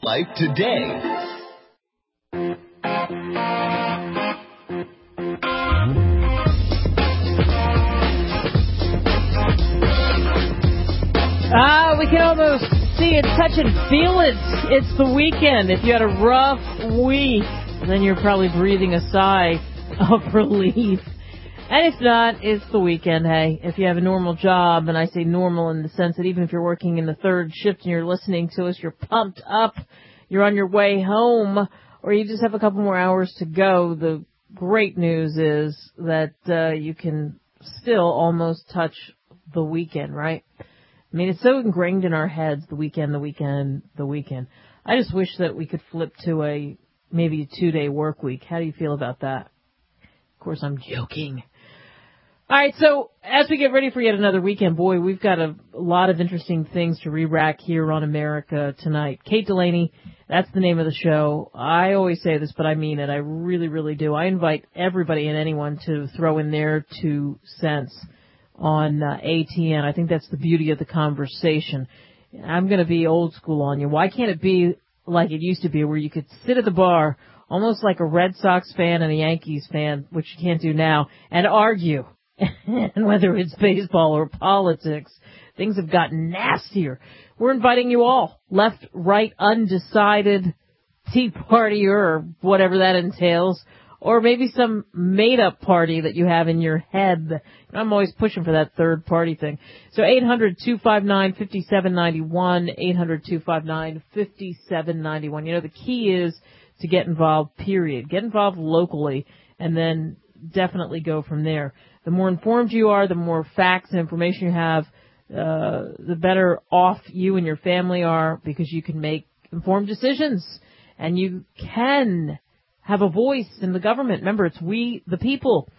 Life today. We can almost see it, touch and feel it. It's the weekend. If you had a rough week, then you're probably breathing a sigh of relief. And if not, it's the weekend, hey. If you have a normal job, and I say normal in the sense that even if you're working in the third shift and you're listening to us, you're pumped up, you're on your way home, or you just have a couple more hours to go, the great news is that you can still almost touch the weekend, right? I mean, it's so ingrained in our heads, the weekend, the weekend, the weekend. I just wish that we could flip to maybe a 2-day work week. How do you feel about that? Of course, I'm joking. All right, so as we get ready for yet another weekend, boy, we've got a lot of interesting things to re-rack here on America Tonight. Kate Delaney, that's the name of the show. I always say this, but I mean it. I really, really do. I invite everybody and anyone to throw in their 2 cents on ATN. I think that's the beauty of the conversation. I'm going to be old school on you. Why can't it be like it used to be, where you could sit at the bar almost like a Red Sox fan and a Yankees fan, which you can't do now, and argue? And whether it's baseball or politics, things have gotten nastier. We're inviting you all, left, right, undecided, Tea Party or whatever that entails, or maybe some made-up party that you have in your head. I'm always pushing for that third party thing. So 800-259-5791, 800-259-5791. You know, the key is to get involved, period. Get involved locally, and then definitely go from there. The more informed you are, the more facts and information you have, the better off you and your family are, because you can make informed decisions, and you can have a voice in the government. Remember, it's we, the people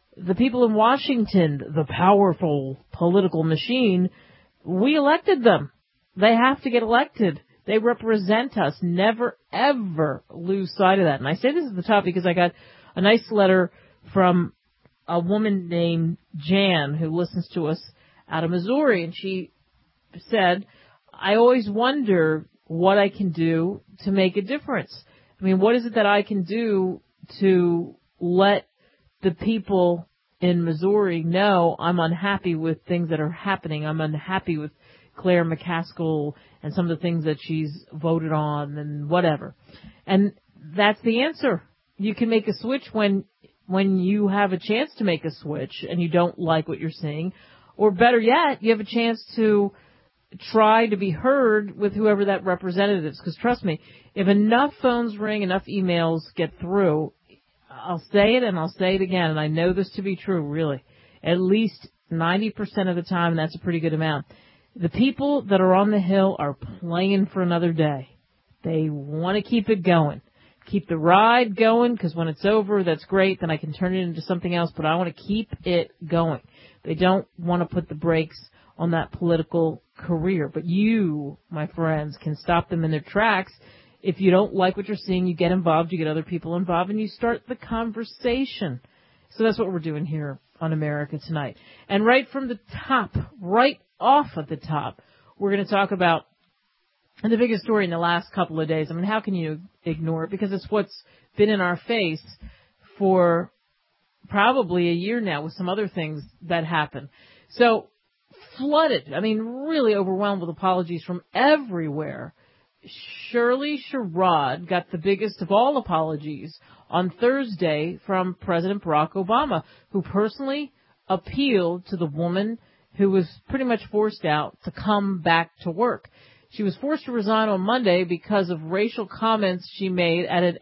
in Washington, the powerful political machine. We elected them. They have to get elected. They represent us. Never, ever lose sight of that. And I say this at the top because I got a nice letter from a woman named Jan who listens to us out of Missouri. And she said, I always wonder what I can do to make a difference. I mean, what is it that I can do to let the people in Missouri know I'm unhappy with things that are happening? I'm unhappy with Claire McCaskill and some of the things that she's voted on and whatever. And that's the answer. You can make a switch when you have a chance to make a switch and you don't like what you're seeing. Or better yet, you have a chance to try to be heard with whoever that representative is. Because trust me, if enough phones ring, enough emails get through, I'll say it and I'll say it again, and I know this to be true, really. At least 90% of the time, and that's a pretty good amount. The people that are on the Hill are playing for another day. They want to keep it going. Keep the ride going, because when it's over, that's great. Then I can turn it into something else, but I want to keep it going. They don't want to put the brakes on that political career. But you, my friends, can stop them in their tracks. If you don't like what you're seeing, you get involved, you get other people involved, and you start the conversation. So that's what we're doing here on America Tonight. And right from the top, right off at the top, we're going to talk about the biggest story in the last couple of days. I mean, how can you ignore it? Because it's what's been in our face for probably a year now with some other things that happen. So flooded, I mean, really overwhelmed with apologies from everywhere. Shirley Sherrod got the biggest of all apologies on Thursday from President Barack Obama, who personally appealed to the woman who was pretty much forced out to come back to work. She was forced to resign on Monday because of racial comments she made at an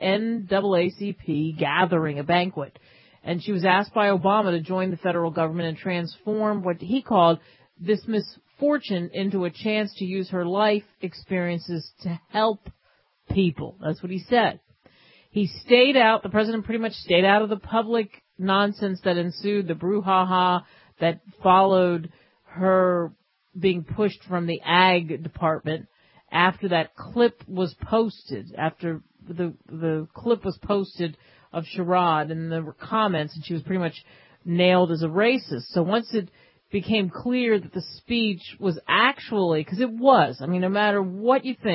NAACP gathering, a banquet. And she was asked by Obama to join the federal government and transform what he called this misfortune into a chance to use her life experiences to help people. That's what he said. He stayed out, the president pretty much stayed out of the public nonsense that ensued, the brouhaha that followed her being pushed from the ag department after that clip was posted, after the clip was posted of Sherrod, and there were comments, and she was pretty much nailed as a racist. So once it became clear that the speech was actually, because it was, I mean, no matter what you think,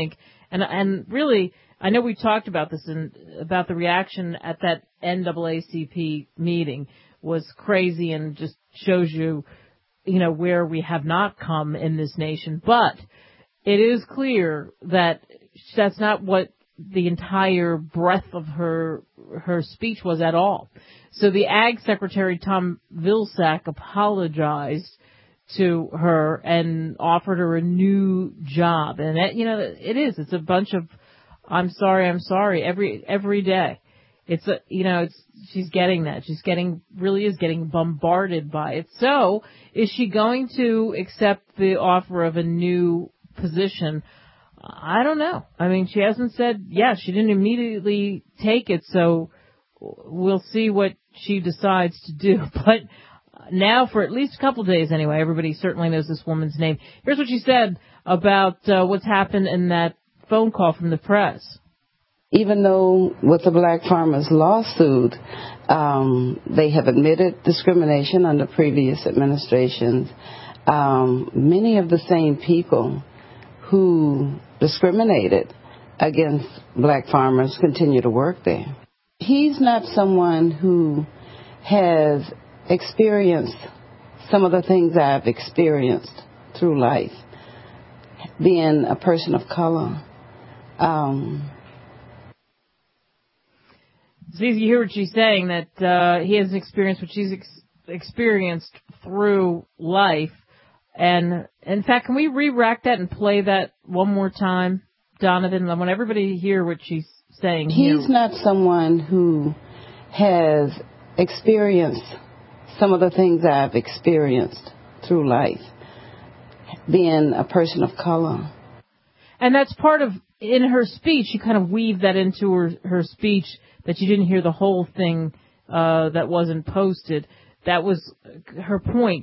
And really, I know we talked about this about the reaction at that NAACP meeting was crazy and just shows you, where we have not come in this nation. But it is clear that that's not what the entire breadth of her speech was at all. So the Ag Secretary, Tom Vilsack, apologized to her and offered her a new job. And it's a bunch of I'm sorry every day. She's getting that. She's getting bombarded by it. So is she going to accept the offer of a new position? I don't know. I mean, she hasn't said yes. She didn't immediately take it. So we'll see what she decides to do. But now, for at least a couple days anyway, everybody certainly knows this woman's name. Here's what she said about what's happened in that phone call from the press. Even though with the Black Farmers lawsuit, they have admitted discrimination under previous administrations, many of the same people who discriminated against black farmers continue to work there. He's not someone who has experienced some of the things I've experienced through life, being a person of color. So you hear what she's saying, that he has experienced what she's experienced through life. And, in fact, can we re-rack that and play that one more time, Donovan? I want everybody to hear what she's saying here. He's not someone who has experienced some of the things I've experienced through life, being a person of color. And that's part of, in her speech, she kind of weaved that into her speech, that you didn't hear the whole thing that wasn't posted. That was her point,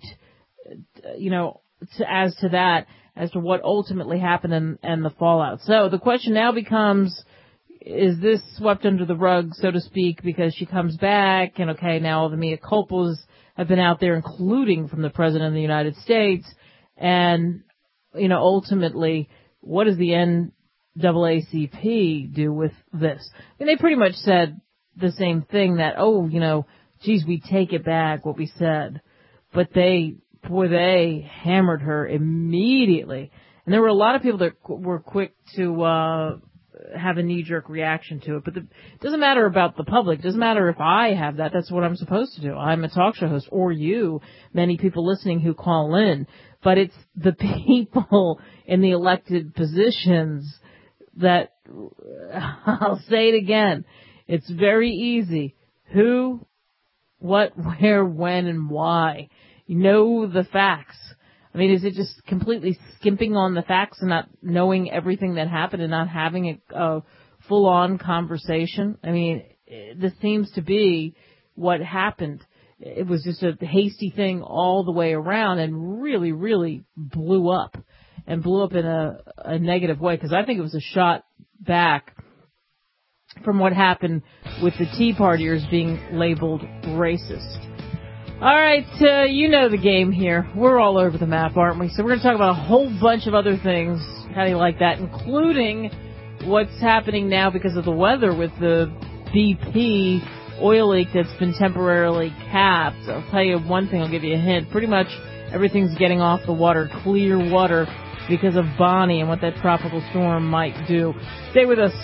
as to what ultimately happened and the fallout. So the question now becomes, is this swept under the rug, so to speak, because she comes back and, okay, now all the mea culpas have been out there, including from the President of the United States, and, ultimately, what does the NAACP do with this? I mean, they pretty much said the same thing, that, we take it back, what we said. But they hammered her immediately. And there were a lot of people that were quick to have a knee-jerk reaction to it. But it doesn't matter about the public. It doesn't matter if I have that. That's what I'm supposed to do. I'm a talk show host, or you, many people listening who call in. But it's the people in the elected positions that, I'll say it again, it's very easy. Who, what, where, when, and why. You know the facts. I mean, is it just completely skimping on the facts and not knowing everything that happened and not having a full-on conversation? I mean, this seems to be what happened. It was just a hasty thing all the way around and really, really blew up in a negative way, because I think it was a shot back from what happened with the Tea Partiers being labeled racist. All right, you know the game here. We're all over the map, aren't we? So we're going to talk about a whole bunch of other things. How do you like that? Including what's happening now because of the weather with the BP oil leak that's been temporarily capped. I'll tell you one thing, I'll give you a hint. Pretty much everything's getting off the water, clear water, because of Bonnie and what that tropical storm might do. Stay with us.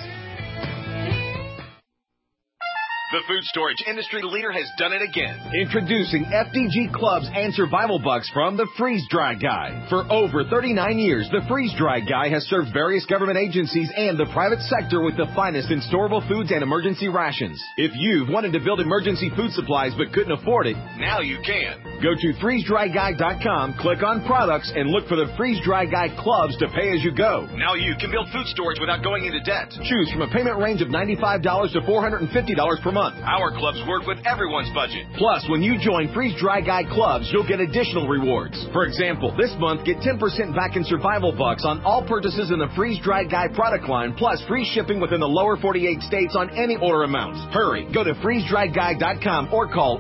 The food storage industry leader has done it again. Introducing FDG Clubs and Survival Bucks from the Freeze Dry Guy. For over 39 years, the Freeze Dry Guy has served various government agencies and the private sector with the finest in storable foods and emergency rations. If you've wanted to build emergency food supplies but couldn't afford it, now you can. Go to freezedryguy.com, click on products, and look for the Freeze Dry Guy Clubs to pay as you go. Now you can build food storage without going into debt. Choose from a payment range of $95 to $450 per month. month. Our clubs work with everyone's budget. Plus, when you join Freeze Dry Guy clubs, you'll get additional rewards. For example, this month, get 10% back in survival bucks on all purchases in the Freeze Dry Guy product line, plus free shipping within the lower 48 states on any order amount. Hurry, go to freezedryguy.com or call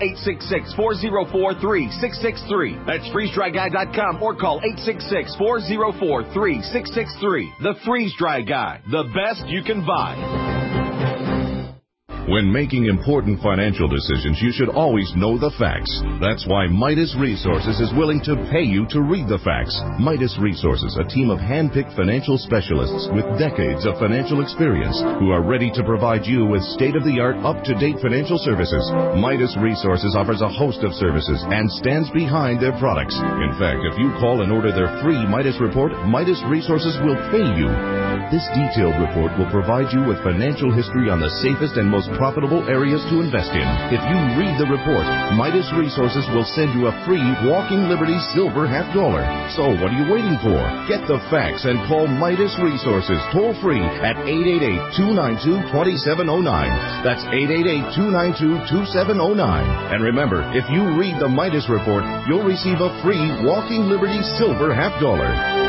866-404-3663. That's freezedryguy.com or call 866-404-3663. The Freeze Dry Guy, the best you can buy. When making important financial decisions, you should always know the facts. That's why Midas Resources is willing to pay you to read the facts. Midas Resources, a team of hand-picked financial specialists with decades of financial experience who are ready to provide you with state-of-the-art, up-to-date financial services. Midas Resources offers a host of services and stands behind their products. In fact, if you call and order their free Midas report, Midas Resources will pay you. This detailed report will provide you with financial history on the safest and most profitable areas to invest in. If you read the report, Midas Resources will send you a free Walking Liberty Silver $50. So what are you waiting for? Get the facts and call Midas Resources toll free at 888-292-2709. That's 888-292-2709. And remember, if you read the Midas report, you'll receive a free Walking Liberty Silver $50.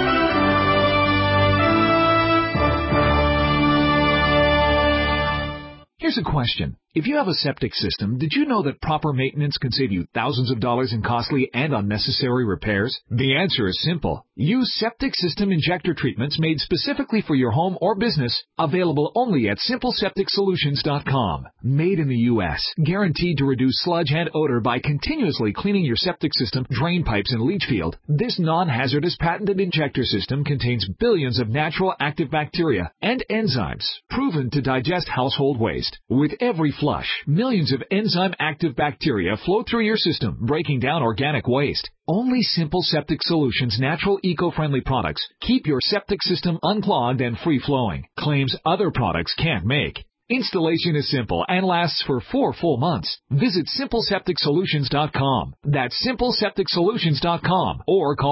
Here's a question. If you have a septic system, did you know that proper maintenance can save you thousands of dollars in costly and unnecessary repairs? The answer is simple. Use septic system injector treatments made specifically for your home or business, available only at simplesepticsolutions.com. Made in the U.S., guaranteed to reduce sludge and odor by continuously cleaning your septic system, drain pipes, and leach field. This non-hazardous patented injector system contains billions of natural active bacteria and enzymes, proven to digest household waste. With every flush, millions of enzyme-active bacteria flow through your system, breaking down organic waste. Only Simple Septic Solutions' natural eco-friendly products keep your septic system unclogged and free-flowing, claims other products can't make. Installation is simple and lasts for 4 full months. Visit simplesepticsolutions.com. That's simplesepticsolutions.com or call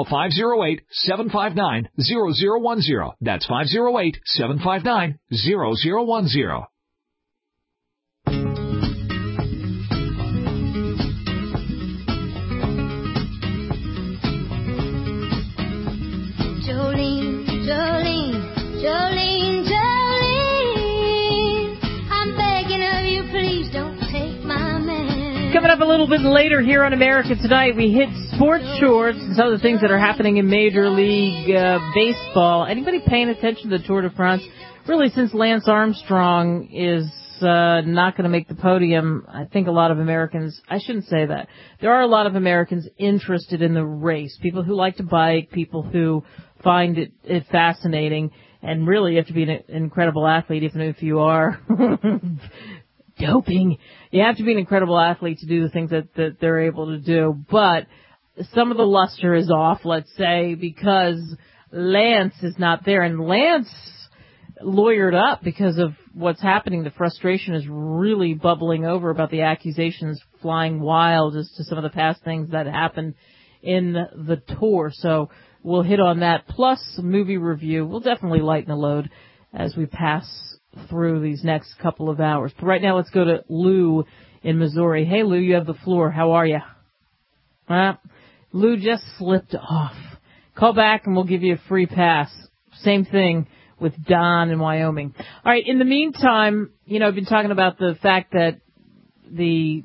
508-759-0010. That's 508-759-0010. Jolene, I'm begging of you, please don't take my man. Coming up a little bit later here on America Tonight, we hit sports shorts and some of the things that are happening in Major League Baseball. Anybody paying attention to the Tour de France? Really, since Lance Armstrong is not going to make the podium, I think a lot of Americans, I shouldn't say that. There are a lot of Americans interested in the race. People who like to bike, people who find it fascinating, and really you have to be an incredible athlete, even if you are doping. You have to be an incredible athlete to do the things that they're able to do. But some of the luster is off, let's say, because Lance is not there. And Lance lawyered up because of what's happening. The frustration is really bubbling over about the accusations flying wild as to some of the past things that happened in the tour. So we'll hit on that, plus a movie review. We'll definitely lighten the load as we pass through these next couple of hours. But right now, let's go to Lou in Missouri. Hey, Lou, you have the floor. How are you? Lou just slipped off. Call back and we'll give you a free pass. Same thing with Don in Wyoming. All right, in the meantime, I've been talking about the fact that the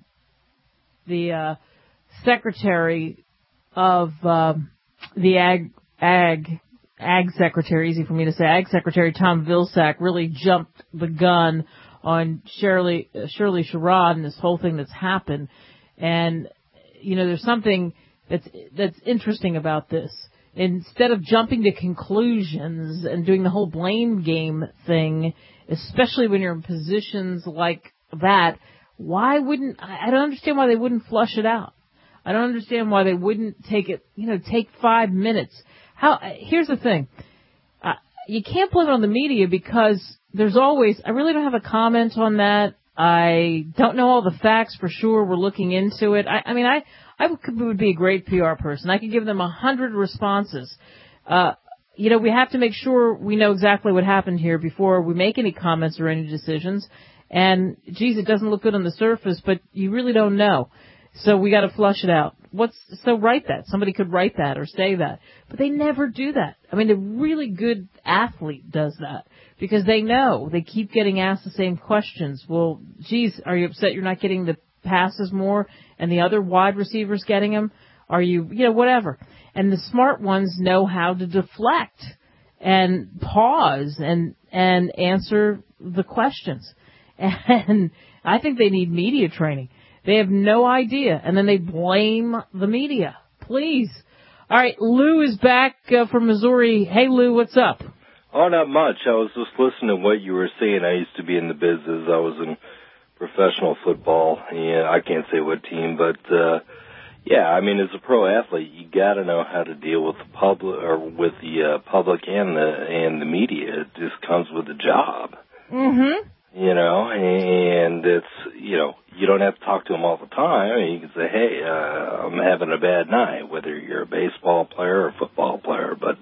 secretary of the Ag Secretary, easy for me to say, Ag Secretary Tom Vilsack really jumped the gun on Shirley Sherrod and this whole thing that's happened. And, there's something that's interesting about this. Instead of jumping to conclusions and doing the whole blame game thing, especially when you're in positions like that, I don't understand why they wouldn't flush it out. I don't understand why they wouldn't take 5 minutes. Here's the thing. You can't blame it on the media because there's always, I really don't have a comment on that. I don't know all the facts for sure. We're looking into it. I would be a great PR person. I could give them 100 responses. we have to make sure we know exactly what happened here before we make any comments or any decisions. And, geez, it doesn't look good on the surface, but you really don't know. So we got to flush it out. So write that. Somebody could write that or say that. But they never do that. I mean, a really good athlete does that because they know. They keep getting asked the same questions. Well, geez, are you upset you're not getting the passes more and the other wide receivers getting them? Are you, whatever. And the smart ones know how to deflect and pause and answer the questions. And I think they need media training. They have no idea, and then they blame the media. Please. All right, Lou is back from Missouri. Hey, Lou, what's up? Oh, not much. I was just listening to what you were saying. I used to be in the business. I was in professional football. Yeah, I can't say what team, but yeah, I mean, as a pro athlete, you got to know how to deal with the public and the media. It just comes with the job. Mm-hmm. And it's, you don't have to talk to them all the time. I mean, you can say, hey, I'm having a bad night, whether you're a baseball player or a football player. But,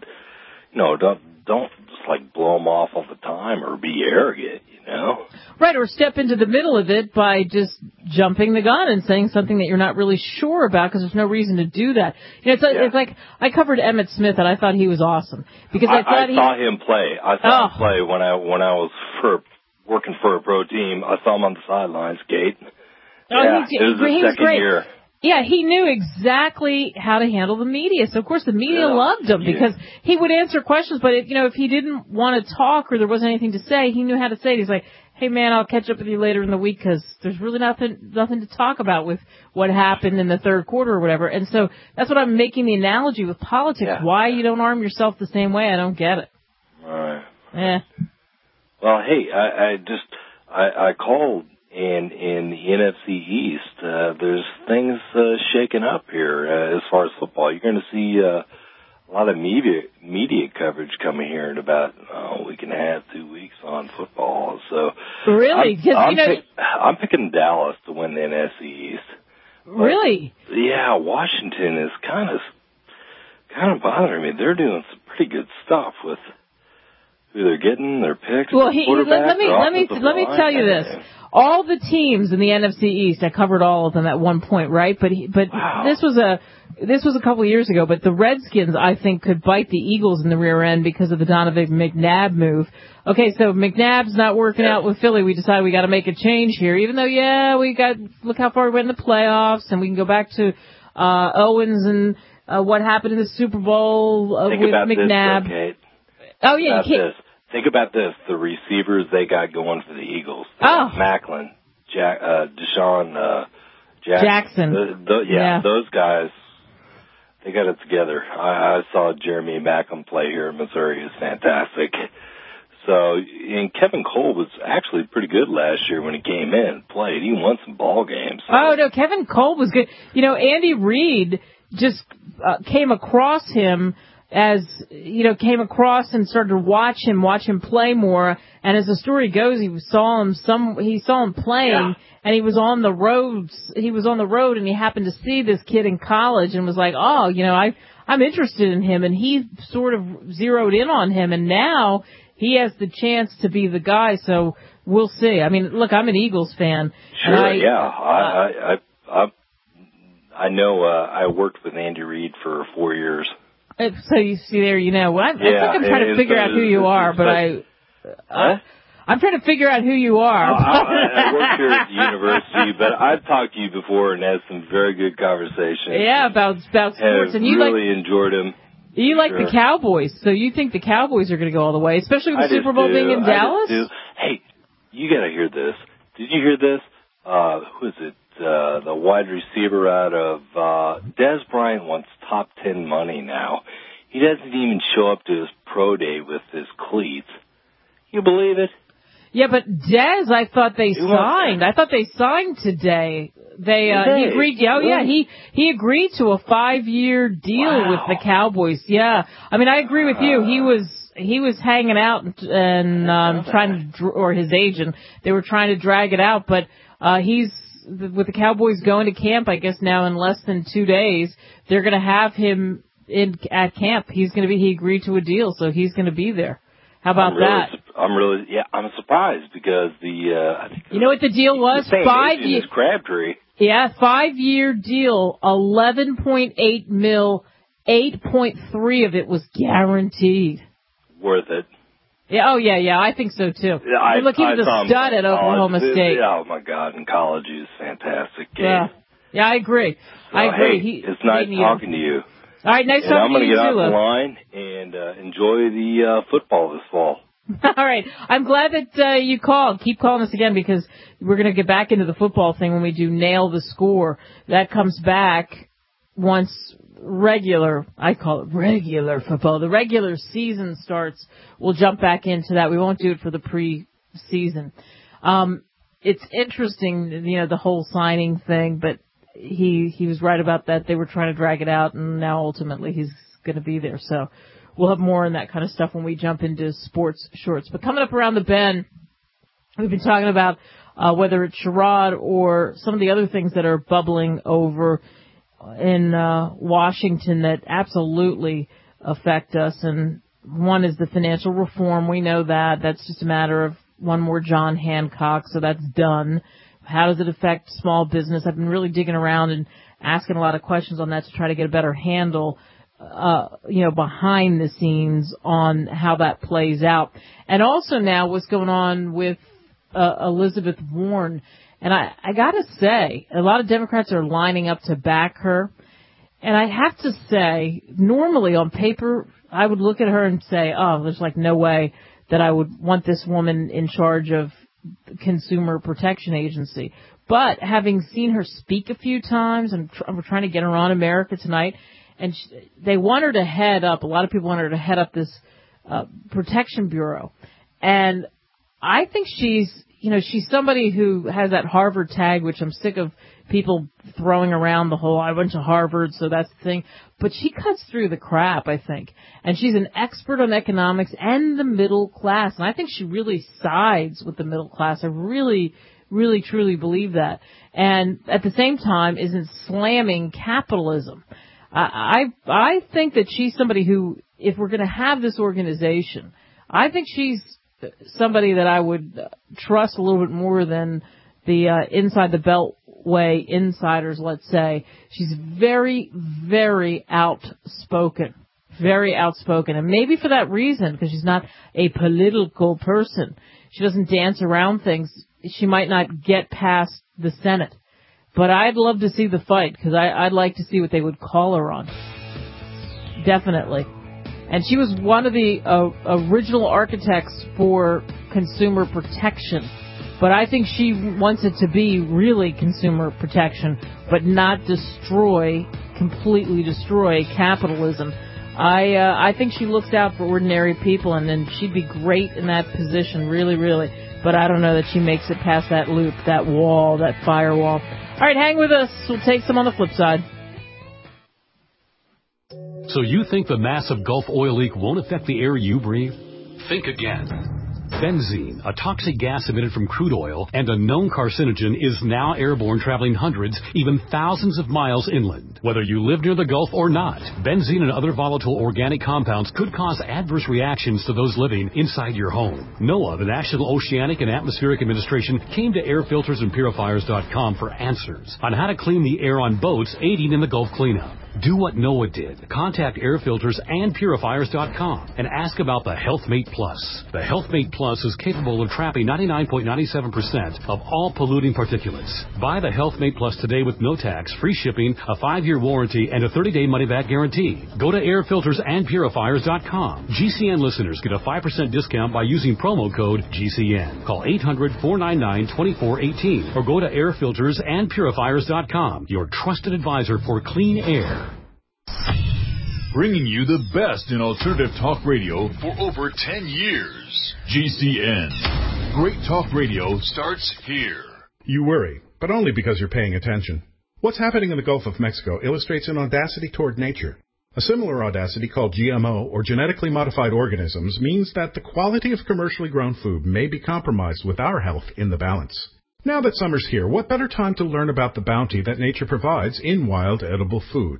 don't just, blow them off all the time or be arrogant, Right, or step into the middle of it by just jumping the gun and saying something that you're not really sure about because there's no reason to do that. It's like I covered Emmitt Smith and I thought he was awesome because I saw him play. I saw him play when I was working for a pro team. I saw him on the sidelines, Gate. Yeah, it was his second year. Yeah, he knew exactly how to handle the media. So, of course, the media loved him because he would answer questions. But, if he didn't want to talk or there wasn't anything to say, he knew how to say it. He's like, hey, man, I'll catch up with you later in the week because there's really nothing to talk about with what happened in the third quarter or whatever. And so that's what I'm making the analogy with politics. Yeah. Why you don't arm yourself the same way, I don't get it. All right. Yeah. Well, hey, I called in the NFC East. There's things shaking up here as far as football. You're going to see a lot of media coverage coming here in about a week and a half, 2 weeks on football. So really, I'm picking Dallas to win the NFC East. But, really? Yeah, Washington is kind of bothering me. They're doing some pretty good stuff with who they're getting, their picks. Well, let me tell you this. All the teams in the NFC East, I covered all of them at one point, right? But wow. This was a couple of years ago. But the Redskins, I think, could bite the Eagles in the rear end because of the Donovan McNabb move. Okay, so McNabb's not working out with Philly. We decided we got to make a change here. Even though, look how far we went in the playoffs, and we can go back to Owens and what happened in the Super Bowl with McNabb. This, okay. Oh yeah, Think about this: the receivers they got going for the Eagles. Macklin, Deshaun Jackson. Those guys, they got it together. I saw Jeremy Macklin play here in Missouri. It's fantastic. So, and Kevin Cole was actually pretty good last year when he came in and played. He won some ball games. So. Oh no, Kevin Cole was good. Andy Reid just came across him. Came across and started to watch him play more. And as the story goes, he saw him playing, and he was on the road. He was on the road, and he happened to see this kid in college, and was like, I'm interested in him. And he sort of zeroed in on him, and now he has the chance to be the guy. So we'll see. I mean, look, I'm an Eagles fan. Sure, I know. I worked with Andy Reid for 4 years. So you see there, I think I'm trying to figure out who you are, but I'm trying to figure out who you are. I work here at the university, but I've talked to you before and had some very good conversations. Yeah, about sports, and you really enjoyed them. You like the Cowboys, so you think the Cowboys are going to go all the way, especially with the Super Bowl being in Dallas. Hey, you got to hear this. Did you hear this? Who is it? The wide receiver out of Dez Bryant wants top 10 money now. He doesn't even show up to his pro day with his cleats. You believe it? Yeah, but Dez, I thought they signed. I thought they signed today. He agreed. He agreed to a 5-year deal with the Cowboys. Yeah, I mean, I agree with you. He was hanging out and trying to, or his agent, they were trying to drag it out, but he's. With the Cowboys going to camp, I guess now in less than 2 days, they're going to have him at camp. He agreed to a deal, so he's going to be there. How about that? I'm surprised because I think you know what the deal was? 5 years. Crabtree. Yeah, 5-year deal, $11.8 million, 8.3 of it was guaranteed. Worth it. Yeah, I think so too. Yeah, look, he was a stud at Oklahoma State. Oh my God, in college he was fantastic. Yeah, I agree. So, hey, it's nice talking to you. All right, nice talking to you, I'm going to get Zula. off the line and enjoy the football this fall. All right. I'm glad that you called. Keep calling us again because we're going to get back into the football thing when we do Nail the Score. That comes back once I call it regular football. The regular season starts. We'll jump back into that. We won't do it for the preseason. It's interesting, the whole signing thing, but he was right about that. They were trying to drag it out, and now ultimately he's going to be there. So we'll have more on that kind of stuff when we jump into sports shorts. But coming up around the bend, we've been talking about whether it's Sherrod or some of the other things that are bubbling over in Washington that absolutely affect us. And one is the financial reform. We know that. That's just a matter of one more John Hancock, so that's done. How does it affect small business? I've been really digging around and asking a lot of questions on that to try to get a better handle, behind the scenes on how that plays out. And also now what's going on with Elizabeth Warren. And I got to say, a lot of Democrats are lining up to back her. And I have to say, normally on paper, I would look at her and say, oh, there's like no way that I would want this woman in charge of Consumer Protection Agency. But having seen her speak a few times, and we're trying to get her on America Tonight, and they want her to head up, a lot of people want her to head up this Protection Bureau. And I think she's somebody who has that Harvard tag, which I'm sick of people throwing around the whole, I went to Harvard, so that's the thing. But she cuts through the crap, I think. And she's an expert on economics and the middle class. And I think she really sides with the middle class. I really, really, truly believe that. And at the same time, isn't slamming capitalism. I think that she's somebody who, if we're going to have this organization, I think she's somebody that I would trust a little bit more than the inside the beltway insiders, let's say. She's very, very outspoken. Very outspoken. And maybe for that reason, because she's not a political person. She doesn't dance around things. She might not get past the Senate. But I'd love to see the fight, because I'd like to see what they would call her on. Definitely. And she was one of the original architects for consumer protection. But I think she wants it to be really consumer protection, but not completely destroy capitalism. I think she looks out for ordinary people, and then she'd be great in that position, really, really. But I don't know that she makes it past that loop, that wall, that firewall. All right, hang with us. We'll take some on the flip side. So you think the massive Gulf oil leak won't affect the air you breathe? Think again. Benzene, a toxic gas emitted from crude oil and a known carcinogen, is now airborne, traveling hundreds, even thousands of miles inland. Whether you live near the Gulf or not, benzene and other volatile organic compounds could cause adverse reactions to those living inside your home. NOAA, the National Oceanic and Atmospheric Administration, came to airfiltersandpurifiers.com for answers on how to clean the air on boats aiding in the Gulf cleanup. Do what NOAA did. Contact airfiltersandpurifiers.com and ask about the HealthMate Plus. The HealthMate Plus is capable of trapping 99.97% of all polluting particulates. Buy the HealthMate Plus today with no tax, free shipping, a 5-year warranty, and a 30-day money-back guarantee. Go to airfiltersandpurifiers.com. GCN listeners get a 5% discount by using promo code GCN. Call 800-499-2418 or go to airfiltersandpurifiers.com, your trusted advisor for clean air. Bringing you the best in alternative talk radio for over 10 years. GCN. Great talk radio starts here. You worry, but only because you're paying attention. What's happening in the Gulf of Mexico illustrates an audacity toward nature. A similar audacity called GMO, or genetically modified organisms, means that the quality of commercially grown food may be compromised with our health in the balance. Now that summer's here, what better time to learn about the bounty that nature provides in wild edible food?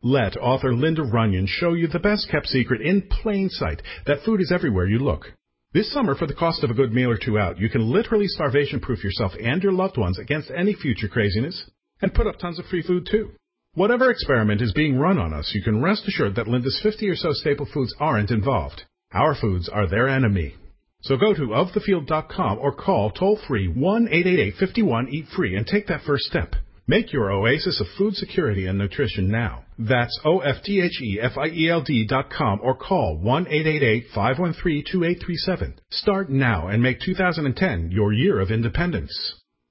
Let author Linda Runyon show you the best-kept secret in plain sight, that food is everywhere you look. This summer, for the cost of a good meal or two out, you can literally starvation-proof yourself and your loved ones against any future craziness, and put up tons of free food, too. Whatever experiment is being run on us, you can rest assured that Linda's 50 or so staple foods aren't involved. Our foods are their enemy. So go to ofthefield.com or call toll-free 1-888-51-EAT-FREE and take that first step. Make your oasis of food security and nutrition now. That's OFTHEFIELD.com or call 1-888-513-2837. Start now and make 2010 your year of independence.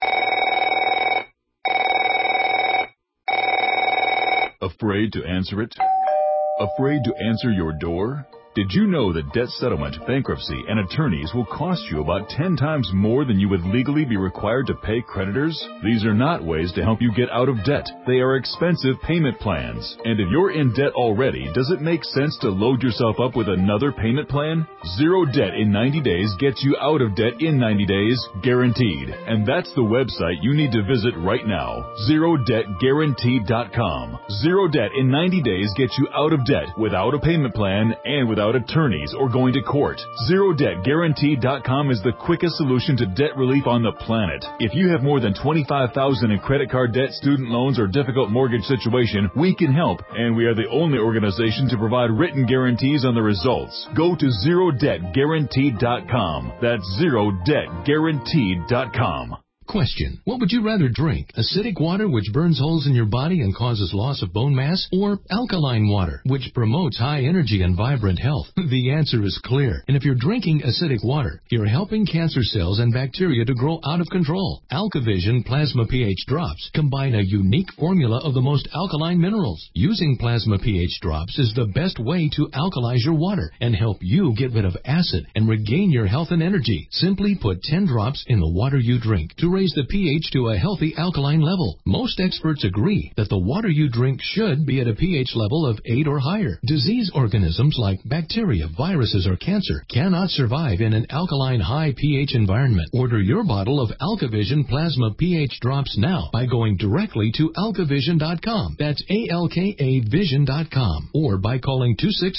Afraid to answer it? Afraid to answer your door? Did you know that debt settlement, bankruptcy, and attorneys will cost you about 10 times more than you would legally be required to pay creditors? These are not ways to help you get out of debt. They are expensive payment plans. And if you're in debt already, does it make sense to load yourself up with another payment plan? Zero debt in 90 days gets you out of debt in 90 days, guaranteed. And that's the website you need to visit right now, ZeroDebtGuaranteed.com. Zero debt in 90 days gets you out of debt without a payment plan and without attorneys or going to court. ZeroDebtGuaranteed.com is the quickest solution to debt relief on the planet. If you have more than $25,000 in credit card debt, student loans, or difficult mortgage situation, we can help, and we are the only organization to provide written guarantees on the results. Go to ZeroDebtGuaranteed.com. That's ZeroDebtGuaranteed.com. Question. What would you rather drink? Acidic water, which burns holes in your body and causes loss of bone mass? Or alkaline water, which promotes high energy and vibrant health? The answer is clear. And if you're drinking acidic water, you're helping cancer cells and bacteria to grow out of control. AlkaVision Plasma pH Drops combine a unique formula of the most alkaline minerals. Using Plasma pH Drops is the best way to alkalize your water and help you get rid of acid and regain your health and energy. Simply put 10 drops in the water you drink to raise the pH to a healthy alkaline level. Most experts agree that the water you drink should be at a pH level of 8 or higher. Disease organisms like bacteria, viruses, or cancer cannot survive in an alkaline high pH environment. Order your bottle of AlkaVision Plasma pH Drops now by going directly to alkavision.com. That's ALKAvision.com. Or by calling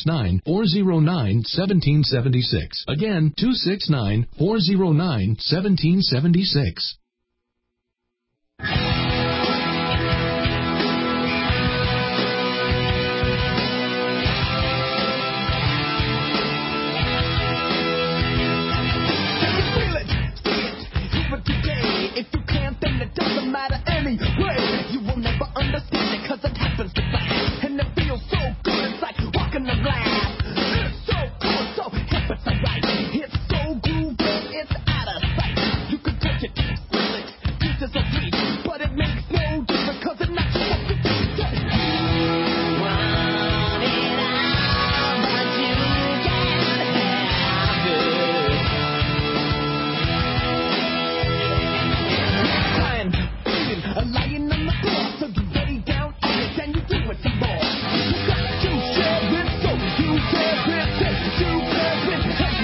269-409-1776. Again, 269-409-1776. If you can't, then it doesn't matter anyway. You will never understand it, cause it happens to fast. And it feels so good, it's like walking the glass. It's so cool, so hip, it's alright. It's so groovy, it's out of sight. You can touch it, feel it, pieces of sweet. But it makes no difference, cause it knocks you off your feet. You want it all, but you can't have it. Lying on the floor, so you lay down on it and you do it some more. You got to share it, so you share it, you share it,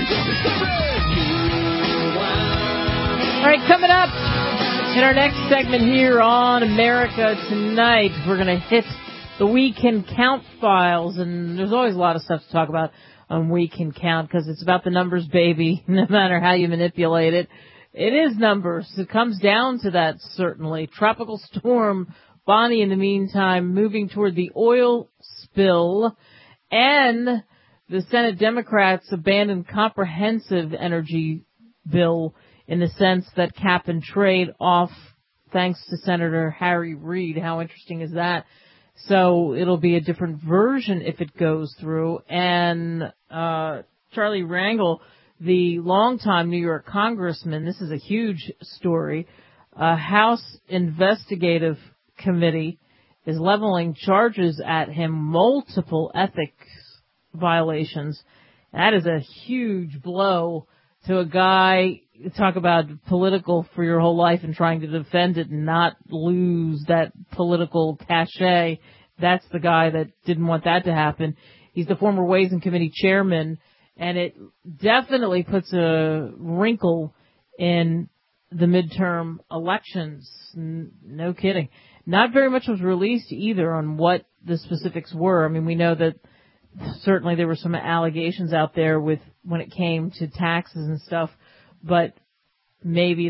All right, coming up in our next segment here on America Tonight, we're going to hit the We Can Count files, and there's always a lot of stuff to talk about on We Can Count because it's about the numbers, baby, no matter how you manipulate it. It is numbers. It comes down to that, certainly. Tropical storm Bonnie, in the meantime, moving toward the oil spill, and the Senate Democrats abandoned comprehensive energy bill in the sense that cap and trade off thanks to Senator Harry Reid. How interesting is that? So it'll be a different version if it goes through. And Charlie Rangel, the longtime New York congressman, this is a huge story. A House investigative committee is leveling charges at him, multiple ethics violations. That is a huge blow to a guy. Talk about political for your whole life and trying to defend it and not lose that political cachet. That's the guy that didn't want that to happen. He's the former Ways and Committee chairman. And it definitely puts a wrinkle in the midterm elections. No kidding. Not very much was released either on what the specifics were. I mean, we know that certainly there were some allegations out there with when it came to taxes and stuff, but maybe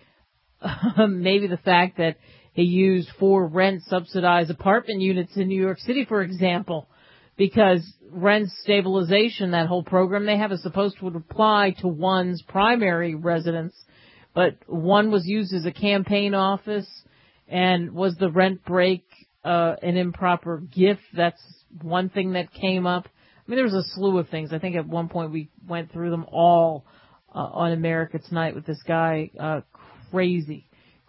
the fact that he used 4 rent subsidized apartment units in New York City, for example, because rent stabilization, that whole program they have, is supposed to apply to one's primary residence, but one was used as a campaign office. And was the rent break an improper gift? That's one thing that came up. I mean, there was a slew of things. I think at one point we went through them all on America Tonight with this guy. Crazy.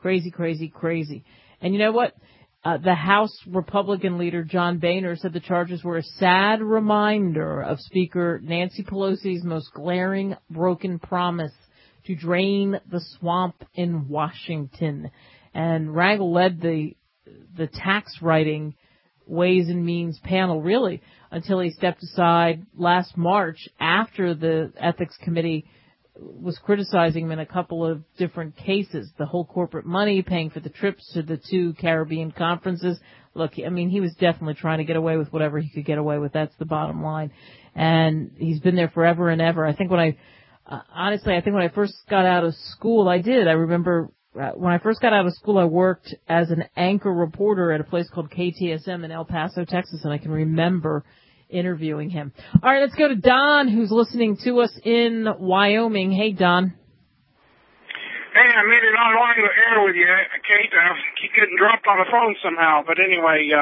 And you know what? The House Republican leader, John Boehner, said the charges were a sad reminder of Speaker Nancy Pelosi's most glaring broken promise to drain the swamp in Washington. And Rangel led the tax writing Ways and Means panel, really, until he stepped aside last March after the Ethics Committee was criticizing him in a couple of different cases. The whole corporate money, paying for the trips to the 2 Caribbean conferences. Look, I mean, he was definitely trying to get away with whatever he could get away with. That's the bottom line. And he's been there forever and ever. I think when I first got out of school, I remember when I first got out of school, I worked as an anchor reporter at a place called KTSM in El Paso, Texas, and I can remember interviewing him. All right, let's go to Don, who's listening to us in Wyoming. Hey, Don. Hey, I made it online to air with you, Kate. Keep getting dropped on the phone somehow. But anyway,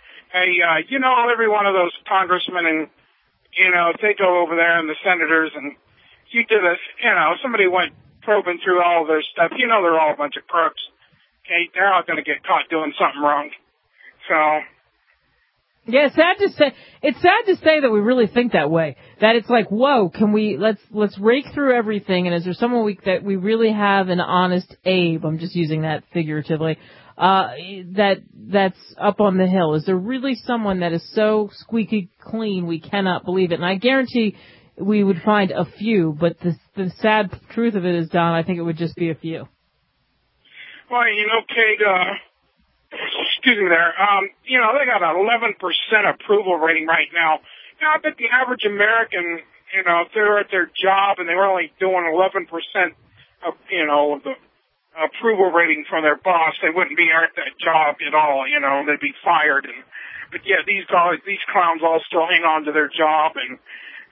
every one of those congressmen and, they go over there and the senators and you do this, somebody went probing through all of their stuff. They're all a bunch of crooks. Okay, they're all going to get caught doing something wrong. So. Yeah, it's sad to say that we really think that way. That it's like, whoa, let's rake through everything, and is there someone that we really have an honest Abe? I'm just using that figuratively. That's up on the hill. Is there really someone that is so squeaky clean we cannot believe it? And I guarantee we would find a few, but the sad truth of it is, Don, I think it would just be a few. Well, Kate, excuse me there, they got an 11% approval rating right now. I bet the average American, if they're at their job and they were only doing 11% of, the approval rating from their boss, they wouldn't be at that job at all, they'd be fired. But yeah, these clowns all still hang on to their job and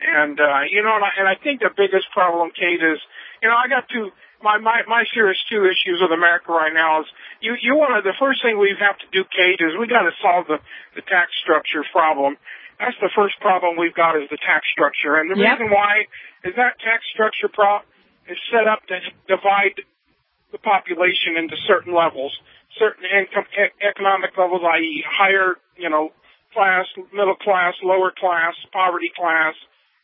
I think the biggest problem, Kate, is, I got my serious 2 issues with America right now is the first thing we have to do, Kate, is we got to solve the tax structure problem. That's the first problem we've got is the tax structure. And the reason why is that tax structure is set up to divide the population into certain levels, certain income, economic levels, i.e. higher, class, middle class, lower class, poverty class,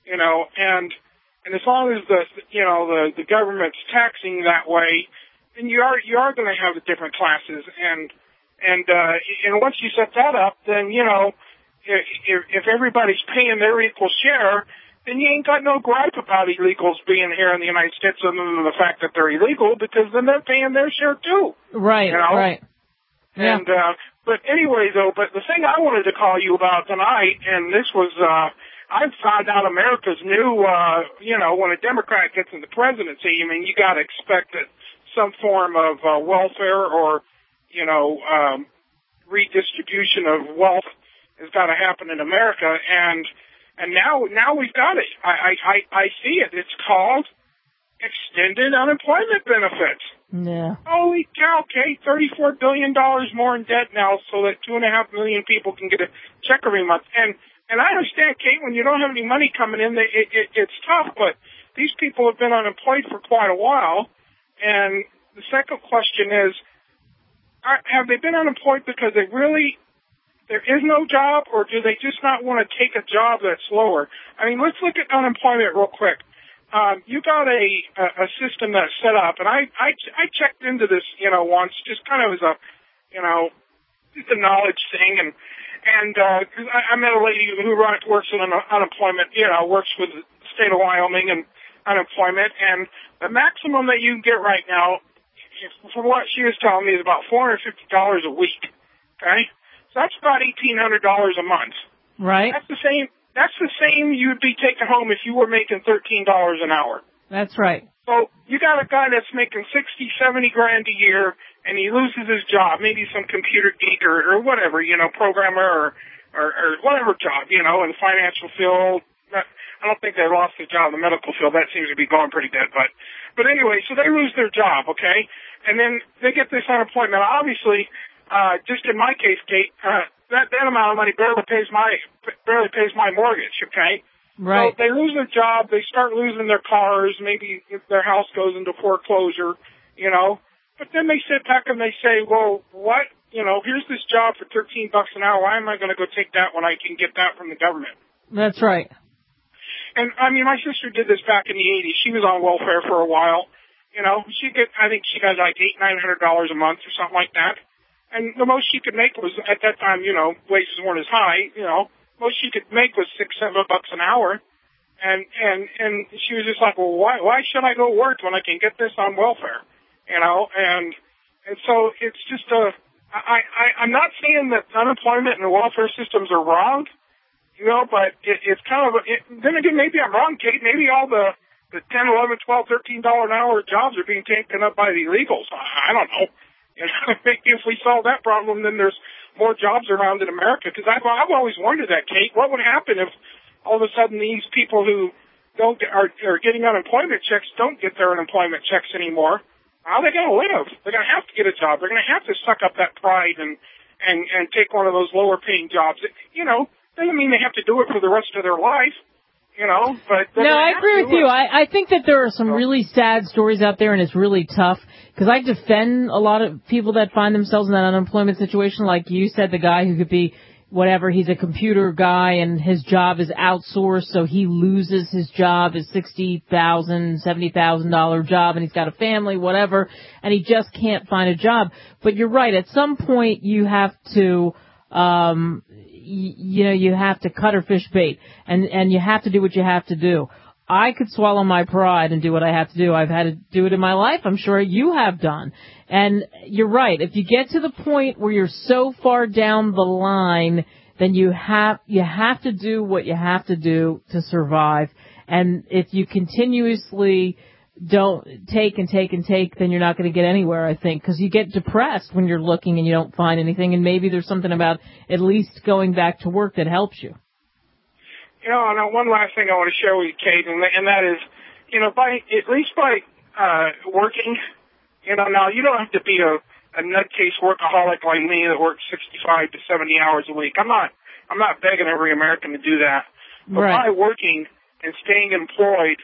and as long as the government's taxing that way, then you are going to have the different classes, and once you set that up, then if everybody's paying their equal share, then you ain't got no gripe about illegals being here in the United States other than the fact that they're illegal, because then they're paying their share too. Right. Right. Yeah. And but anyway, but the thing I wanted to call you about tonight, and this was. I found out America's new, when a Democrat gets in the presidency, you got to expect that some form of welfare or, redistribution of wealth has got to happen in America. And now we've got it. I see it. It's called extended unemployment benefits. Yeah. Holy cow, Kate, $34 billion more in debt now so that 2.5 million people can get a check every month. And I understand, Kate, when you don't have any money coming in, it's tough, but these people have been unemployed for quite a while. And the second question is, have they been unemployed because there is no job, or do they just not want to take a job that's lower? Let's look at unemployment real quick. You got a system that's set up, and I checked into this, once, just kind of as a, just a knowledge thing, and I met a lady who works in unemployment, works with the state of Wyoming and unemployment, and the maximum that you can get right now, from what she was telling me, is about $450 a week. Okay? So that's about $1,800 a month. Right. That's the same you'd be taking home if you were making $13 an hour. That's right. So you got a guy that's making 60, 70 grand a year, and he loses his job, maybe some computer geek or whatever, you know, programmer or whatever job, you know, in the financial field. I don't think they lost their job in the medical field. That seems to be going pretty good. But anyway, so they lose their job, okay? And then they get this unemployment. Obviously, just in my case, Kate, that amount of money barely pays my mortgage, okay? Right. So they lose their job, they start losing their cars, maybe their house goes into foreclosure, you know. But then they sit back and they say, well, what? You know, here's this job for $13 an hour. Why am I going to go take that when I can get that from the government? That's right. And, I mean, my sister did this back in the 80s. She was on welfare for a while. You know, I think she got like $800-900 a month or something like that. And the most she could make was, at that time, you know, wages weren't as high, you know. Most she could make was $6-7 an hour. And she was just like, well, why should I go work when I can get this on welfare? You know, and so it's just I'm not saying that unemployment and the welfare systems are wrong, you know, but it's kind of, then again, maybe I'm wrong, Kate. Maybe all the $10, $11, $12, $13 an hour jobs are being taken up by the illegals. I don't know. You know, maybe if we solve that problem, then there's more jobs around in America. Because I've always wondered that, Kate. What would happen if all of a sudden these people who are getting unemployment checks don't get their unemployment checks anymore? How are they going to live? They're going to have to get a job. They're going to have to suck up that pride and take one of those lower paying jobs. You know, doesn't mean they have to do it for the rest of their life. You know, but no, I agree with you. I think that there are some really sad stories out there, and it's really tough because I defend a lot of people that find themselves in that unemployment situation. Like you said, the guy who could be whatever, he's a computer guy and his job is outsourced, so he loses his job, his $60,000, $70,000 job, and he's got a family, whatever, and he just can't find a job. But you're right. At some point, you have to. You have to cut or fish bait, and you have to do what you have to do. I could swallow my pride and do what I have to do. I've had to do it in my life. I'm sure you have done. And you're right. If you get to the point where you're so far down the line, then you have to do what you have to do to survive. And if you continuously don't take, then you're not going to get anywhere, I think, because you get depressed when you're looking and you don't find anything, and maybe there's something about at least going back to work that helps you. You know, and one last thing I want to share with you, Kate, and that is, you know, by working, you know, now you don't have to be a nutcase workaholic like me that works 65 to 70 hours a week. I'm not begging every American to do that. But right. By working and staying employed,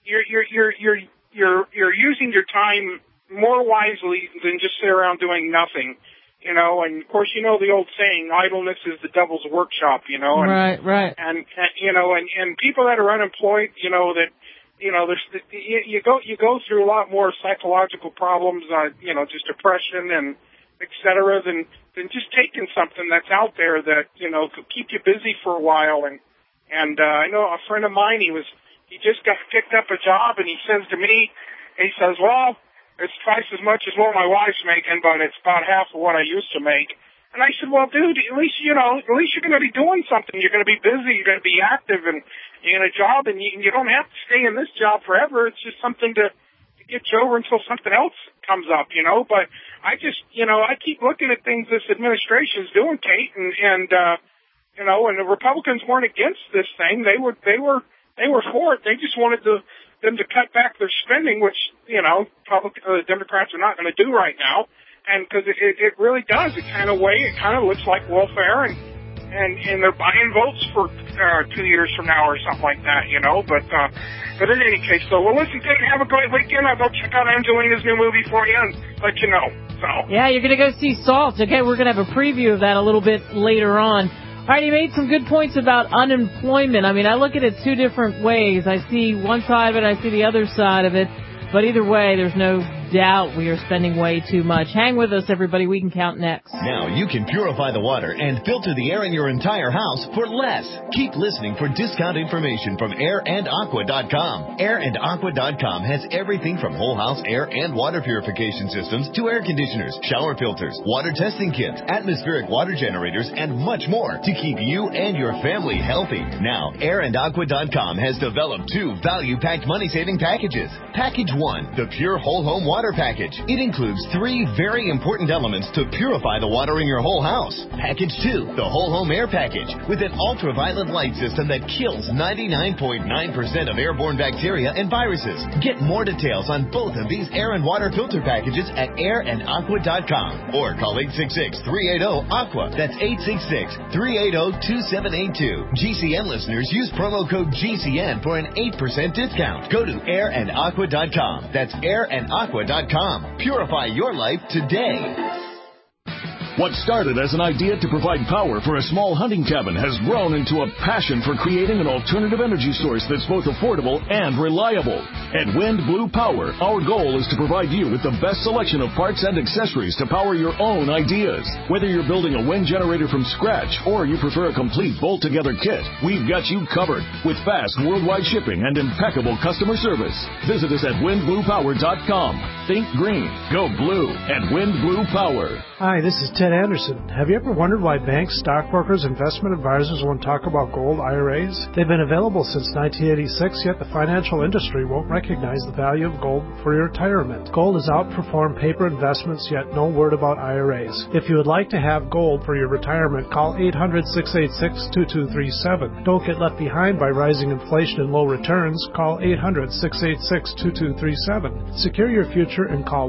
you're using your time more wisely than just sit around doing nothing, you know. And of course, you know the old saying, idleness is the devil's workshop, you know. And, right. And you know, and people that are unemployed, you know, that, you know, you go through a lot more psychological problems, you know, just depression and et cetera, than just taking something that's out there that, you know, could keep you busy for a while. And I know a friend of mine, he just got picked up a job, and he says to me, he says, well, it's twice as much as what my wife's making, but it's about half of what I used to make. And I said, well, dude, at least you're going to be doing something. You're going to be busy. You're going to be active and in a job, and you don't have to stay in this job forever. It's just something to get you over until something else comes up, you know. But I just, you know, I keep looking at things this administration's doing, Kate, and you know, and the Republicans weren't against this thing. They were for it. They just wanted them to cut back their spending, which, you know, Democrats are not going to do right now. And because it really does. It kind of looks like welfare, and they're buying votes for 2 years from now or something like that, you know. But in any case, so, well, listen, Kate, have a great weekend. I'll go check out Angelina's new movie for you and let you know. So. Yeah, you're going to go see Salt. Okay, we're going to have a preview of that a little bit later on. All right, you made some good points about unemployment. I mean, I look at it two different ways. I see one side of it, I see the other side of it. But either way, there's no doubt we are spending way too much. Hang with us, everybody. We Can Count next. Now you can purify the water and filter the air in your entire house for less. Keep listening for discount information from airandaqua.com. Airandaqua.com has everything from whole house air and water purification systems to air conditioners, shower filters, water testing kits, atmospheric water generators, and much more to keep you and your family healthy. Now, airandaqua.com has developed 2 value-packed money-saving packages. Package 1, the Pure Whole Home Water Package. It includes 3 very important elements to purify the water in your whole house. Package 2, the Whole Home Air Package, with an ultraviolet light system that kills 99.9% of airborne bacteria and viruses. Get more details on both of these air and water filter packages at airandaqua.com or call 866-380-AQUA. That's 866-380-2782. GCN listeners use promo code GCN for an 8% discount. Go to airandaqua.com. That's airandaqua.com. Purify your life today. What started as an idea to provide power for a small hunting cabin has grown into a passion for creating an alternative energy source that's both affordable and reliable. At Wind Blue Power, our goal is to provide you with the best selection of parts and accessories to power your own ideas. Whether you're building a wind generator from scratch or you prefer a complete bolt-together kit, we've got you covered with fast worldwide shipping and impeccable customer service. Visit us at windbluepower.com. Think green, go blue at Wind Blue Power. Hi, this is Ted Anderson. Have you ever wondered why banks, stockbrokers, investment advisors won't talk about gold IRAs? They've been available since 1986, yet the financial industry won't recognize the value of gold for your retirement. Gold has outperformed paper investments, yet no word about IRAs. If you would like to have gold for your retirement, call 800-686-2237. Don't get left behind by rising inflation and low returns. Call 800-686-2237. Secure your future and call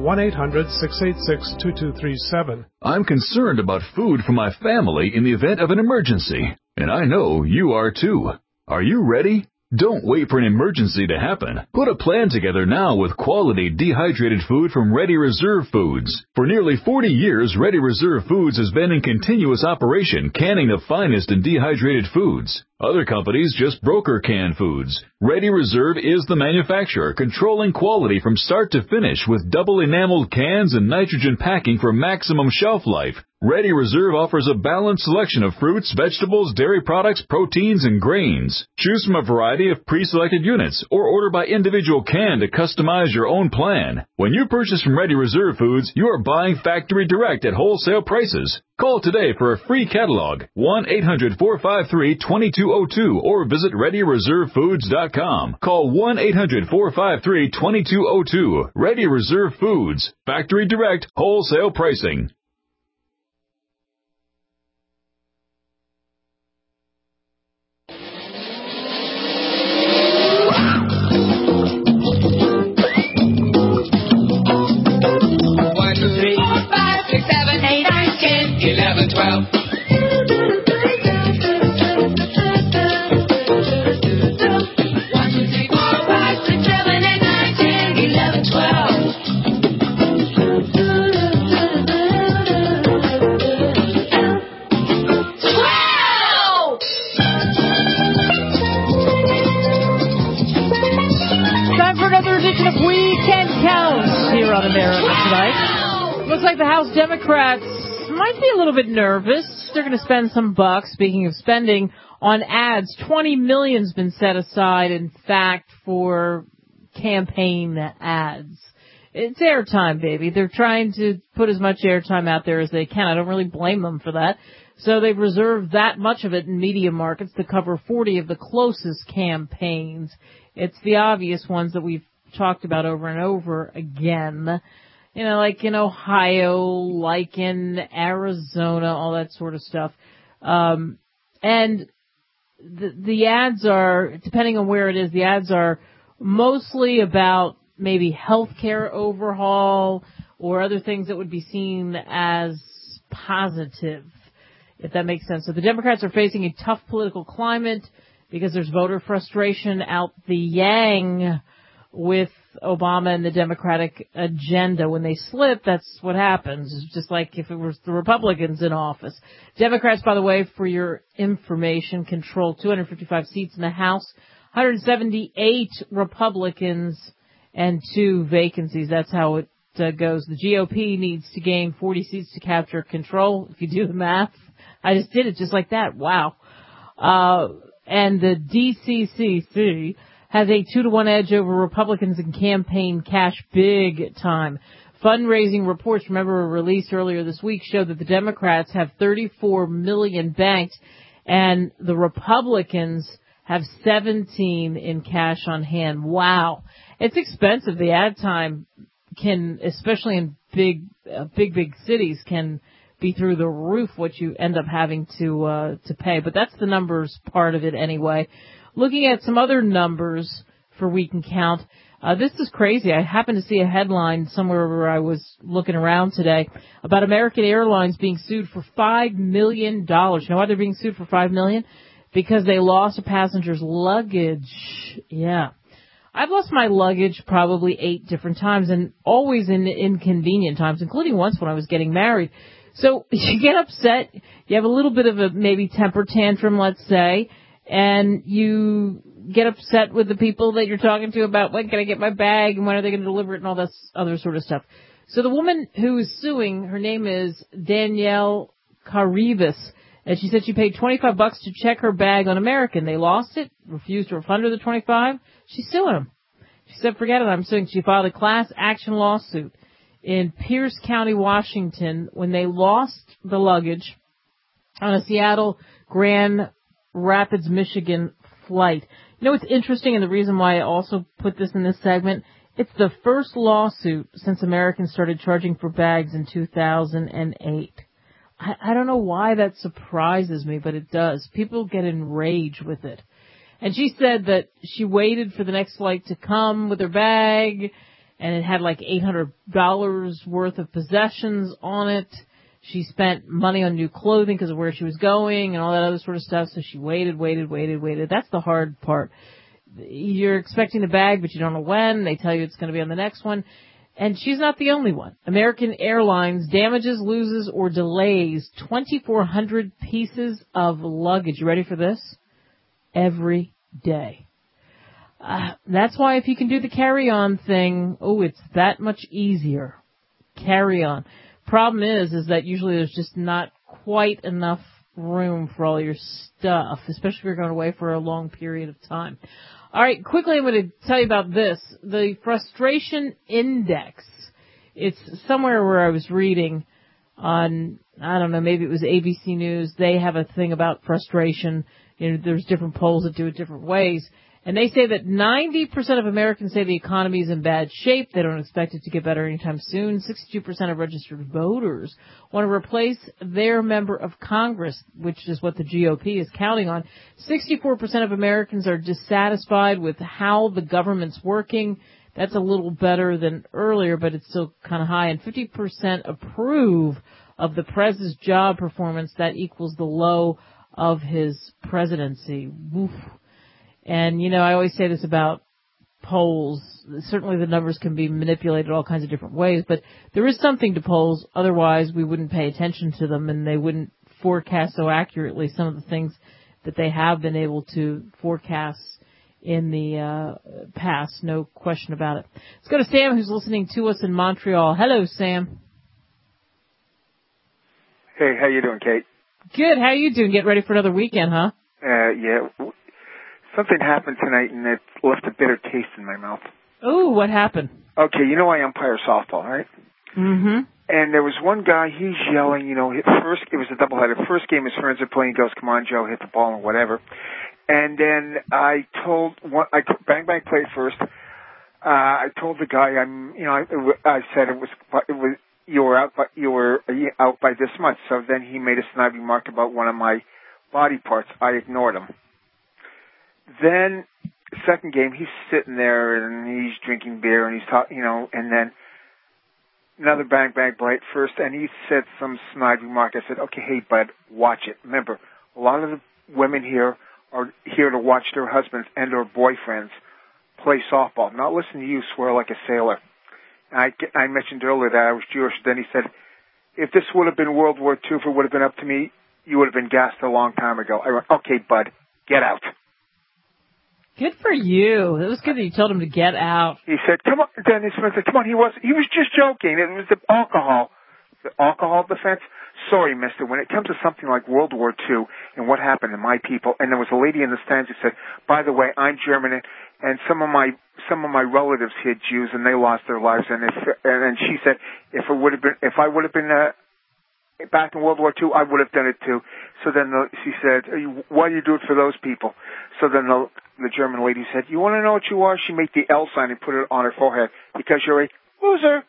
1-800-686-2237. I'm concerned about food for my family in the event of an emergency, and I know you are too. Are you ready? Don't wait for an emergency to happen. Put a plan together now with quality dehydrated food from Ready Reserve Foods. For nearly 40 years, Ready Reserve Foods has been in continuous operation, canning the finest in dehydrated foods. Other companies just broker canned foods. Ready Reserve is the manufacturer, controlling quality from start to finish with double enameled cans and nitrogen packing for maximum shelf life. Ready Reserve offers a balanced selection of fruits, vegetables, dairy products, proteins, and grains. Choose from a variety of pre-selected units or order by individual can to customize your own plan. When you purchase from Ready Reserve Foods, you are buying factory direct at wholesale prices. Call today for a free catalog, 1-800-453-2202, or visit ReadyReserveFoods.com. Call 1-800-453-2202. Ready Reserve Foods, factory direct, wholesale pricing. Looks like the House Democrats might be a little bit nervous. They're going to spend some bucks, speaking of spending, on ads. $20 million's been set aside, in fact, for campaign ads. It's airtime, baby. They're trying to put as much airtime out there as they can. I don't really blame them for that. So they've reserved that much of it in media markets to cover 40 of the closest campaigns. It's the obvious ones that we've talked about over and over again. You know, like in Ohio, like in Arizona, all that sort of stuff. And the ads are, depending on where it is, the ads are mostly about maybe healthcare overhaul or other things that would be seen as positive, if that makes sense. So the Democrats are facing a tough political climate because there's voter frustration out the yang with Obama and the Democratic agenda. When they slip, that's what happens. It's just like if it was the Republicans in office. Democrats, by the way, for your information, control 255 seats in the House, 178 Republicans, and 2 vacancies. That's how it goes. The GOP needs to gain 40 seats to capture control. If you do the math, I just did it just like that. Wow. And the DCCC has a 2-to-1 edge over Republicans in campaign cash big time. Fundraising reports, remember, released earlier this week, showed that the Democrats have $34 million banked and the Republicans have 17 in cash on hand. Wow. It's expensive. The ad time can, especially in big cities, can be through the roof what you end up having to pay. But that's the numbers part of it anyway. Looking at some other numbers for We Can Count, this is crazy. I happened to see a headline somewhere where I was looking around today about American Airlines being sued for $5 million. You know why they're being sued for $5 million? Because they lost a passenger's luggage. Yeah. I've lost my luggage probably 8 different times, and always in inconvenient times, including once when I was getting married. So you get upset, you have a little bit of a maybe temper tantrum, let's say, and you get upset with the people that you're talking to about when can I get my bag and when are they going to deliver it and all this other sort of stuff. So the woman who is suing, her name is Danielle Caribas, and she said she paid $25 to check her bag on American. They lost it, refused to refund her the $25. She's suing them. She said, forget it, I'm suing. She filed a class action lawsuit in Pierce County, Washington, when they lost the luggage on a Seattle Grand Rapids, Michigan flight. You know what's interesting, and the reason why I also put this in this segment, it's the first lawsuit since Americans started charging for bags in 2008. I don't know why that surprises me, but it does. People get enraged with it. And she said that she waited for the next flight to come with her bag, and it had like $800 worth of possessions on it. She spent money on new clothing because of where she was going and all that other sort of stuff. So she waited. That's the hard part. You're expecting the bag, but you don't know when. They tell you it's going to be on the next one. And she's not the only one. American Airlines damages, loses, or delays 2,400 pieces of luggage. You ready for this? Every day. That's why if you can do the carry-on thing, it's that much easier. Carry on. Problem is that usually there's just not quite enough room for all your stuff, especially if you're going away for a long period of time. All right, quickly I'm going to tell you about this. The frustration index. It's somewhere where I was reading on, I don't know, maybe it was ABC News. They have a thing about frustration. You know, there's different polls that do it different ways. And they say that 90% of Americans say the economy is in bad shape. They don't expect it to get better anytime soon. 62% of registered voters want to replace their member of Congress, which is what the GOP is counting on. 64% of Americans are dissatisfied with how the government's working. That's a little better than earlier, but it's still kind of high. And 50% approve of the president's job performance. That equals the low of his presidency. Woof. And, you know, I always say this about polls. Certainly the numbers can be manipulated all kinds of different ways, but there is something to polls. Otherwise, we wouldn't pay attention to them, and they wouldn't forecast so accurately some of the things that they have been able to forecast in the past. No question about it. Let's go to Sam, who's listening to us in Montreal. Hello, Sam. Hey, how you doing, Kate? Good. How you doing? Getting ready for another weekend, huh? Yeah. Something happened tonight, and it left a bitter taste in my mouth. Ooh, what happened? Okay, you know I umpire softball, right? Mm-hmm. And there was one guy, he's yelling, you know, it was a doubleheader. First game, his friends are playing, he goes, come on, Joe, hit the ball and whatever. And then I bang played first. I told the guy, I said it was you were out by this much. So then he made a snide remark about one of my body parts. I ignored him. Then, second game, he's sitting there and he's drinking beer and he's talking, you know, and then another bang right first, and he said some snide remark. I said, okay, hey, bud, watch it. Remember, a lot of the women here are here to watch their husbands and or boyfriends play softball, not listen to you swear like a sailor. And I mentioned earlier that I was Jewish. Then he said, if this would have been World War II, if it would have been up to me, you would have been gassed a long time ago. I went, okay, bud, get out. Good for you. It was good that you told him to get out. He said, come on, Dennis Smith said, come on, he was just joking. It was the alcohol defense. Sorry, mister, when it comes to something like World War II and what happened to my people, and there was a lady in the stands who said, by the way, I'm German, and some of my relatives hid Jews and they lost their lives, and she said, if I would have been back in World War II, I would have done it too. So then she said, why do you do it for those people? So then the German lady said, you want to know what you are? She made the L sign and put it on her forehead, because you're a loser.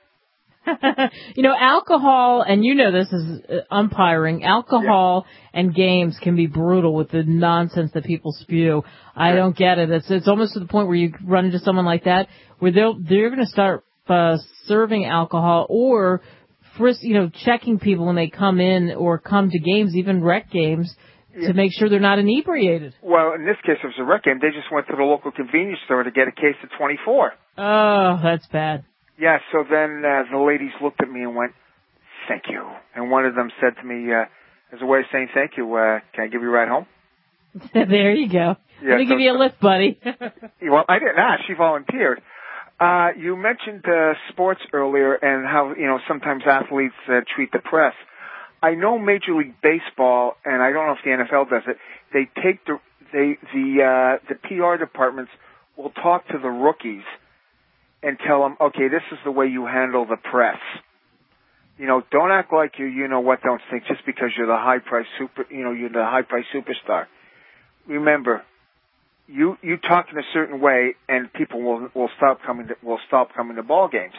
Alcohol, and this is umpiring, alcohol and games can be brutal with the nonsense that people spew. I don't get it. It's almost to the point where you run into someone like that where they're going to start serving alcohol or checking people when they come in or come to games, even rec games, to make sure they're not inebriated. Well, in this case, it was a rec game. They just went to the local convenience store to get a case of 24. Oh, that's bad. Yeah, so then the ladies looked at me and went, thank you. And one of them said to me, as a way of saying thank you, can I give you a ride home? There you go. Yeah, Let me give you a lift, buddy. Well, I didn't ask. She volunteered. You mentioned sports earlier and how, sometimes athletes treat the press. I know Major League Baseball, and I don't know if the NFL does it, they take the PR departments will talk to the rookies and tell them, okay, this is the way you handle the press. Don't act like don't think just because you're the high price superstar. Remember, you talk in a certain way, and people will stop coming to ball games.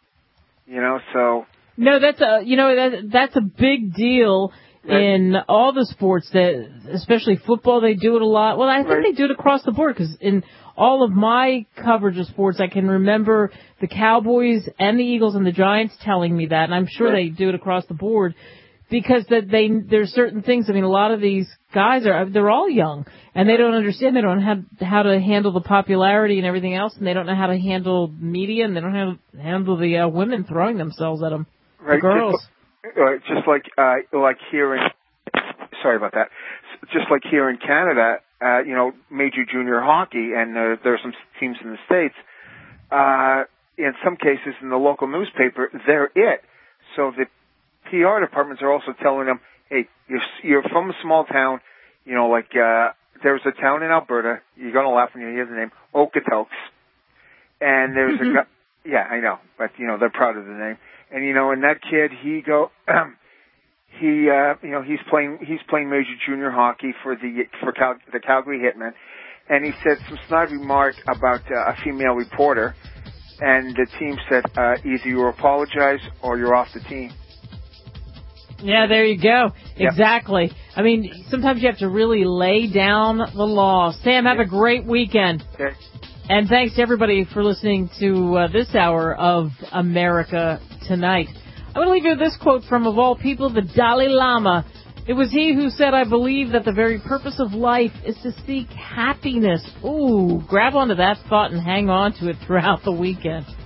So. No, that's a big deal in all the sports, that especially football. They do it a lot. Well, I think they do it across the board, because in all of my coverage of sports, I can remember the Cowboys and the Eagles and the Giants telling me that, and I'm sure they do it across the board, because there's certain things. I mean, a lot of these guys they're all young, and they don't understand. They don't know how to handle the popularity and everything else, and they don't know how to handle media, and they don't know how to handle the women throwing themselves at them, the girls. Just like here in, sorry about that. Just like here in Canada, major junior hockey, and there are some teams in the States. In some cases, in the local newspaper, they're it. So the PR departments are also telling them, hey, you're from a small town, there's a town in Alberta, you're going to laugh when you hear the name, Okotoks. And there's a guy, yeah, I know, but, they're proud of the name. And, and that kid, he's playing major junior hockey for the Calgary Hitmen. And he said some snide remark about a female reporter. And the team said, either you apologize or you're off the team. Yeah, there you go. Yep. Exactly. I mean, sometimes you have to really lay down the law. Sam, have a great weekend. Okay. And thanks to everybody for listening to this hour of America Tonight. I want to leave you with this quote from, of all people, the Dalai Lama. It was he who said, I believe that the very purpose of life is to seek happiness. Ooh, grab onto that thought and hang on to it throughout the weekend.